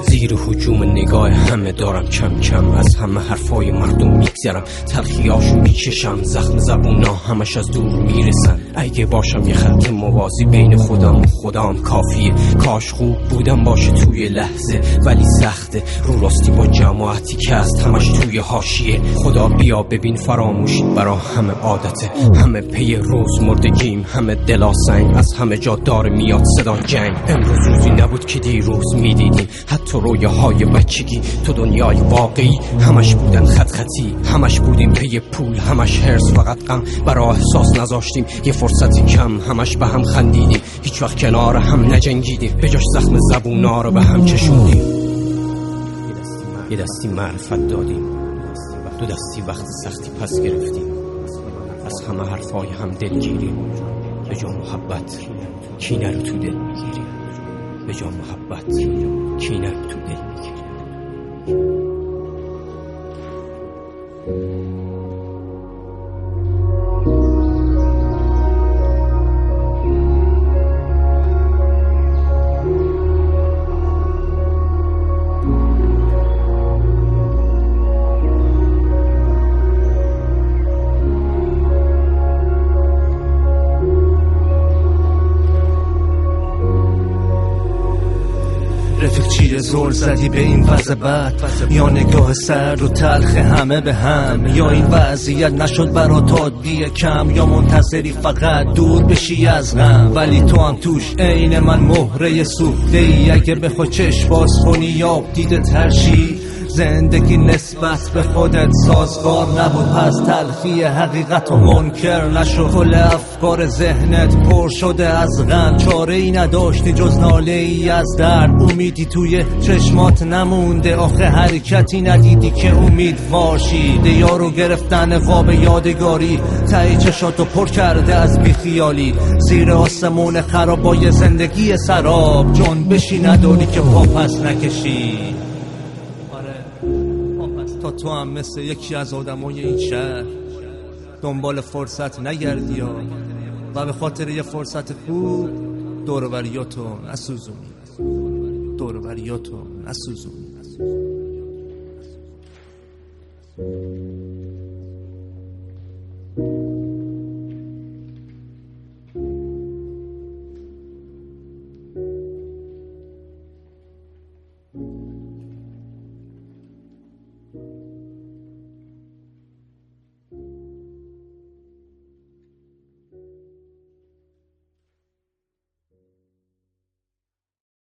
زیر هجوم نگاه همه دارم کم کم از همه حرفای مردم میگذرم، تلخیاشو میچشم، زخم زبونا همش از دور میرسن. اگه باشم یه خط موازی بین خودم و خودم کافیه، کاش خوب بودم باشه توی لحظه ولی سخته، رو راستی با جماعتی که هست همش توی حاشیه. خدا بیا ببین فراموشی برا همه عادته، همه پی روز مردگیم، همه دلاسنگ، از همه جا داره میاد صدا جنگ. امروز روزی نبود که دیروز میدیدیم، حتی رویاهای بچگی تو دنیای واقعی همش بودن خط خطی، همش بودیم پی پول، همش هرس فقط غم، برا احساس نذاشتیم یه فرصتی کم، همش به هم خندیدیم، هیچ وقت کنار هم نجنگیدیم، به جاش زخم زبونا رو به هم چشوندیم. یه دستی معرفت دادیم، دو دستی وقت سختی پس گرفتیم، از همه حرفای هم دلگیریم، به جا محبت کینه رو تو دل میگیریم، به جا محبت کینه رو تو دل میگیریم. رفیق چیه زور زدی به این وضع بد، یا نگاه سرد و تلخ همه به هم، یا این وضعیت نشد برا تادی کم، یا منتظری فقط دور بشی از غم. ولی تو هم توش عین من مهره سوخته ای، اگه بخوای چشم باز کنی یا دیدت هرشی، زندگی نسبت به خودت سازگار نبود، پس تلخی حقیقت و منکر نشو. کل افکار ذهنت پر شده از غم، چاره ای نداشتی جز ناله ای از درد، امیدی توی چشمات نمونده، آخه حرکتی ندیدی که امید واشیده، یارو گرفتن قاب یادگاری تایی چشاتو پر کرده از بیخیالی، زیر آسمون خرابای زندگی سراب، جنبشی نداری که پا پس نکشی. تا تو هم مثل یکی از آدمای این شهر دنبال فرصت نگردی و به خاطر یه فرصت خوب دور و بریاتو نسوزونی، دور و بریاتو نسوزونی.